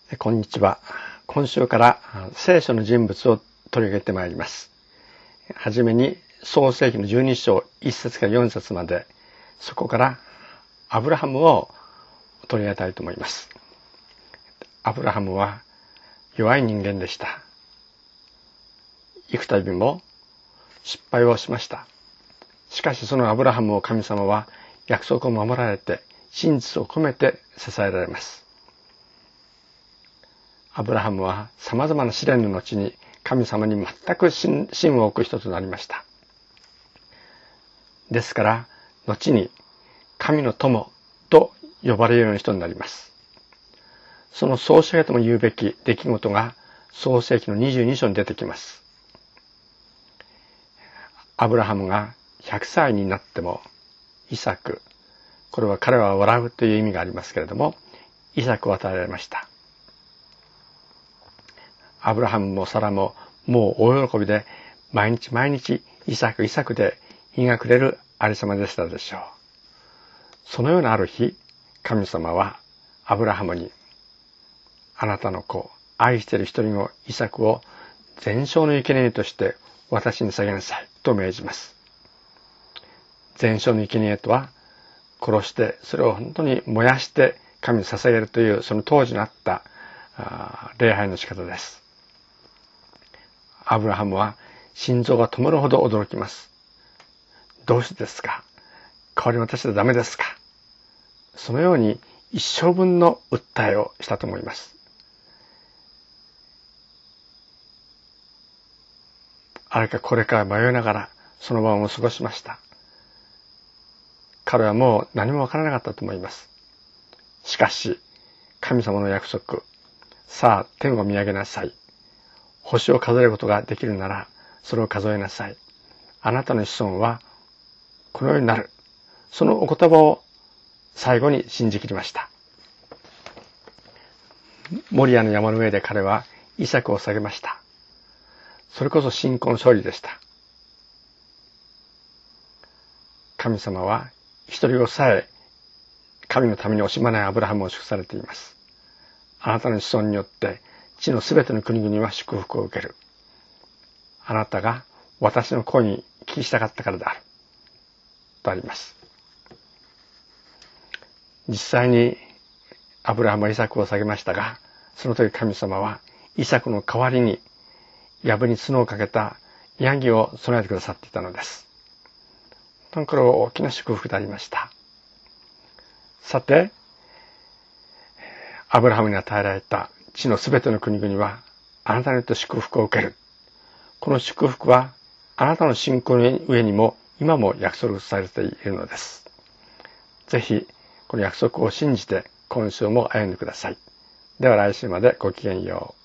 こんにちは。今週から聖書の人物を取り上げてまいります。はじめに創世記の12章1節から4節まで、そこからアブラハムを取り上げたいと思います。アブラハムは弱い人間でした。幾度も失敗をしました。しかしそのアブラハムを神様は約束を守られて、真実を込めて支えられます。アブラハムは様々な試練の後に神様に全く信を置く人となりました。ですから、後に神の友と呼ばれるような人になります。その総仕上げとも言うべき出来事が創世記の22章に出てきます。アブラハムが100歳になってもイサク、これは彼は笑うという意味がありますけれども、イサクを与えられました。アブラハムもサラももう大喜びで毎日毎日イサクで日が暮れるありさまでしたでしょう。そのようなある日、神様はアブラハムに、あなたの子、愛している一人のイサクを全焼の生贄として私に捧げなさいと命じます。全焼の生贄とは、殺してそれを本当に燃やして神に捧げるというその当時のあった礼拝の仕方です。アブラハムは心臓が止まるほど驚きます。どうしてですか？代わり私でダメですか？そのように一生分の訴えをしたと思います。あれかこれか迷いながらその晩を過ごしました。彼はもう何もわからなかったと思います。しかし、神様の約束、さあ天を見上げなさい。星を数えることができるなら、それを数えなさい。あなたの子孫はこのようになる。そのお言葉を最後に信じきりました。モリアの山の上で彼はイサクを捧げました。それこそ信仰の勝利でした。神様は一人をさえ神のために惜しまないアブラハムを祝されています。あなたの子孫によって地のすべての国々は祝福を受ける。あなたが私の声に聞きしたかったからである。とあります。実際にアブラハムはイサクを捧げましたが、その時神様はイサクの代わりに藪に角をかけたヤギを備えてくださっていたのです。本当にこれは大きな祝福でありました。さて、アブラハムに与えられた地のすべての国々はあなたによって祝福を受ける。この祝福はあなたの信仰の上にも今も約束されているのです。ぜひこの約束を信じて今週も歩んでください。では来週までごきげんよう。